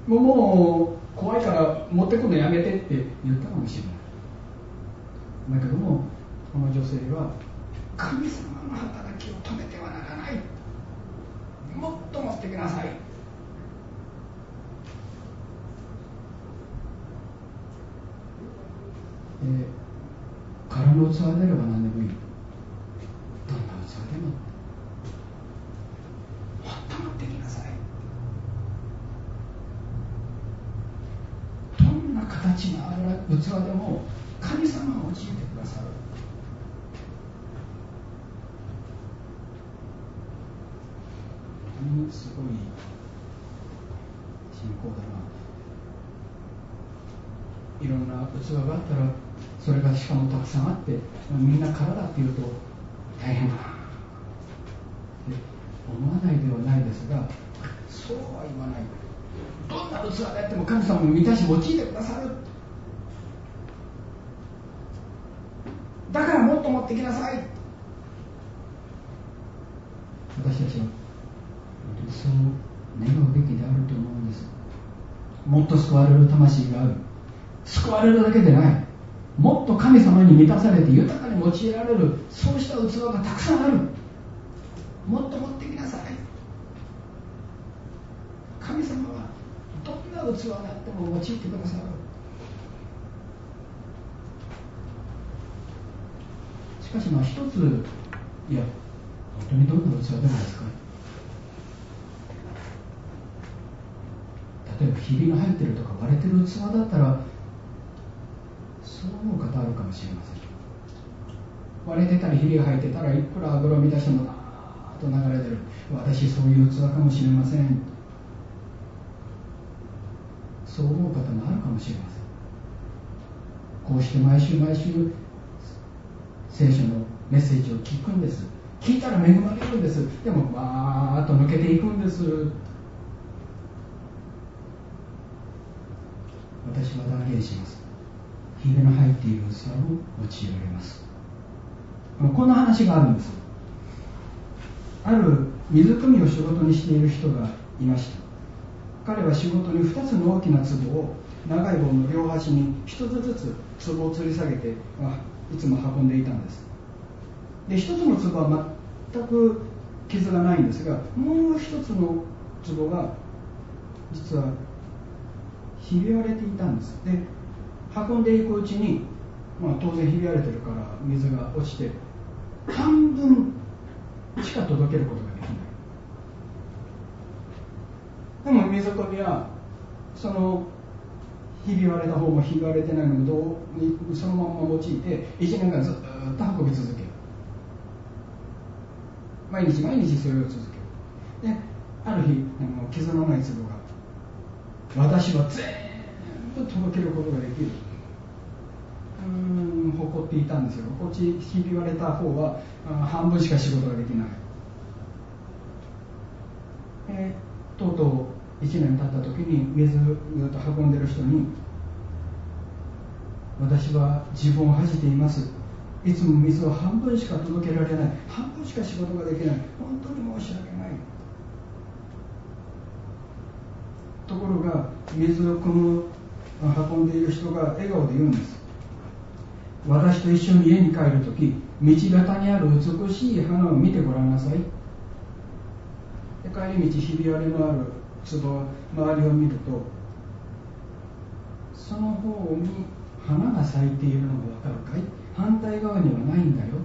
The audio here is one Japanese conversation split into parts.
もう怖いから持ってくるのやめてって言ったかもしれない。だけどもこの女性は神様の働きを止めてはならない、もっと持ってきなさい。空の器であれば何でもいい、どんな器でももっと持ってきなさい。どんな形のある器でも神様を用いてくださる。本当にすごい信仰だな。いろんな器があったらそれがしかもたくさんあってみんな空だっていうと大変だって思わないではないですが、そうは言わない。どんな器であっても神様を満たし用いてくださる。だからもっと持ってきなさい。私たちはそう願うべきであると思うんです。もっと救われる魂がある。救われるだけでない、もっと神様に満たされて豊かに用いられる、そうした器がたくさんある。もっと持ってきなさい。神様はどんな器があっても用いてくださる。しかし一つ、いや本当にどんな器でもですか。例えばひびが入ってるとか割れてる器だったらそう思う方あるかもしれません。割れてたりひびが入ってたらいくら油を満たしてもなーっと流れてる。私そういう器かもしれません。そう思う方もあるかもしれません。こうして毎週毎週聖書のメッセージを聞くんです。聞いたら恵まれるんです。でもバーッと抜けていくんです。私は断言します。ひびの入っている器を用いられます。こんな話があるんです。ある水汲みを仕事にしている人がいました。彼は仕事に2つの大きな壺を長い棒の両端に1つずつ壺を吊り下げていつも運んでいたんです。で1つの壺は全く傷がないんですが、もう1つの壺が実はひび割れていたんです。で運んでいくうちに、当然ひび割れてるから水が落ちて半分しか届けることができない。でも水汲みはそのひび割れた方もひび割れてないのもそのまま用いて1年間ずっと運び続ける。毎日毎日それを続ける。である日傷のない壺が私は全部届けることができる。誇っていたんですよ。こっちひび割れた方は半分しか仕事ができない。とうとう1年経った時に水を運んでる人に、私は自分を恥じています。いつも水を半分しか届けられない。半分しか仕事ができない。本当に申し訳ない。ところが水を運んでいる人が笑顔で言うんです。私と一緒に家に帰るとき、道端にある美しい花を見てごらんなさい。で帰り道ひび割れのある壺周りを見ると、その方に花が咲いているのがわかるかい？反対側にはないんだよ。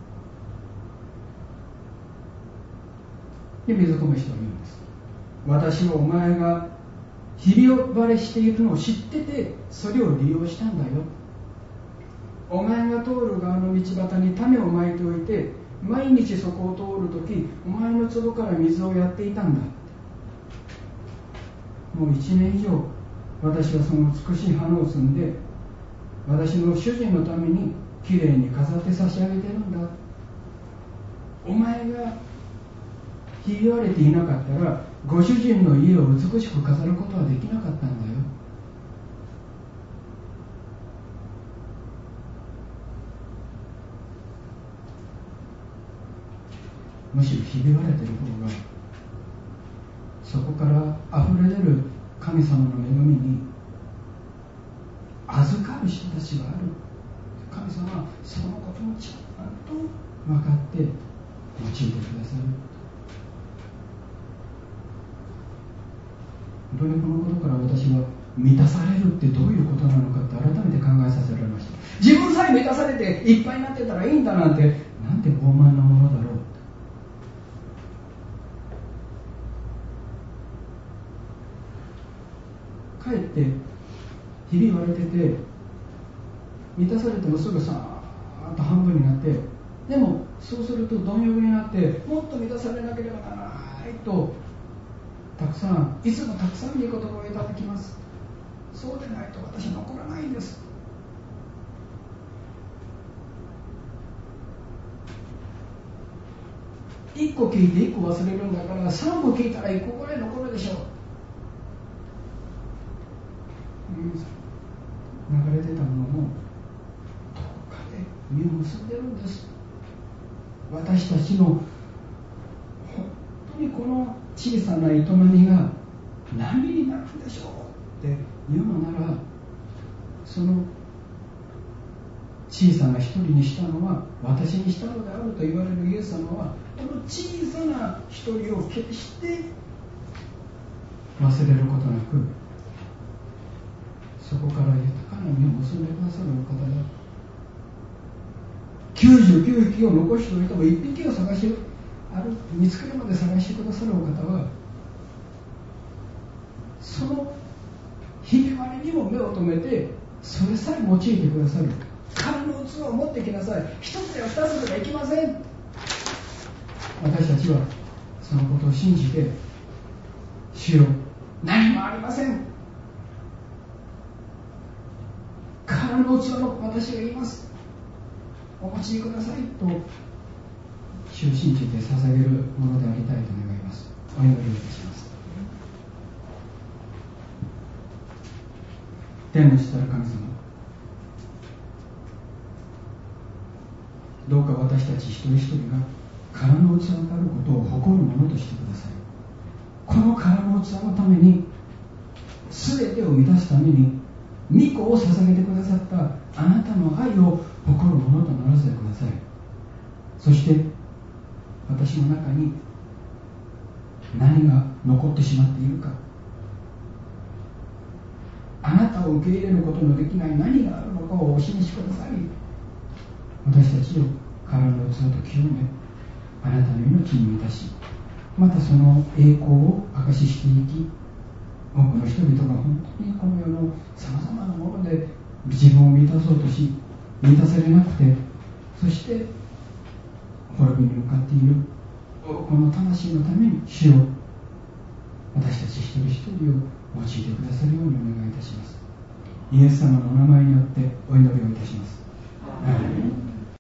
で水汲む人は言うんです。私はお前がひび割れしているのを知っててそれを利用したんだよ。お前が通る側の道端に種をまいておいて、毎日そこを通るときお前の壺から水をやっていたんだ。もう1年以上私はその美しい花を摘んで私の主人のためにきれいに飾って差し上げてるんだ。お前がひび割れていなかったらご主人の家を美しく飾ることはできなかったんだよ。むしろひび割れてる方がそこから溢れ出る神様の恵みに預かる人たちがある。神様はそのこともちゃんと分かって用いてくださる。本当にこのことから私は満たされるってどういうことなのかって改めて考えさせられました。自分さえ満たされていっぱいになってたらいいんだなんて、なんて傲慢なものだろう。かえって日々言われてて、満たされてもすぐさーっと半分になって、でもそうすると貪欲になって、もっと満たされなければならないと、たくさんいつもたくさんに言葉をいただきます。そうでないと私残らないんです。1個聞いて1個忘れるんだから、3個聞いたら1個ぐらい残るでしょう。流れてたものもどこかで実を結んでるんです。私たちの本当にこの小さな営みが何になるんでしょうって言うのなら、その小さな一人にしたのは私にしたのであると言われるイエス様は、この小さな一人を決して忘れることなく、そこから豊かな実を結んでくださるお方だ。99匹を残しておいても1匹を探し見つけるまで探してくださるお方は、そのひび割れにも目を留めて、それさえ用いてくださる。空の器を持ってきなさい。一つや二つではいきません。私たちはそのことを信じて、主よ、何もありません、空の器の私がいます、お持ちくださいと主を信じて捧げるものでありたいと願います。お祈りをいたします。天の父なる神様、どうか私たち一人一人が空の器であることを誇るものとしてください。この空の器のために、全てを満たすために御子を捧げてくださったあなたの愛を誇るものとならせてください。そして私の中に何が残ってしまっているか、あなたを受け入れることのできない何があるのかをお示しください。私たちを空の器と清め、あなたの命に満たし、またその栄光を証ししていき、多くの人々が本当にこの世のさまざまなもので自分を満たそうとし、満たされなくて、そして滅びに向かっているこの魂のために、主を私たち一人一人を用いてくださるようにお願いいたします。イエス様のお名前によってお祈りをいたします。アーメン。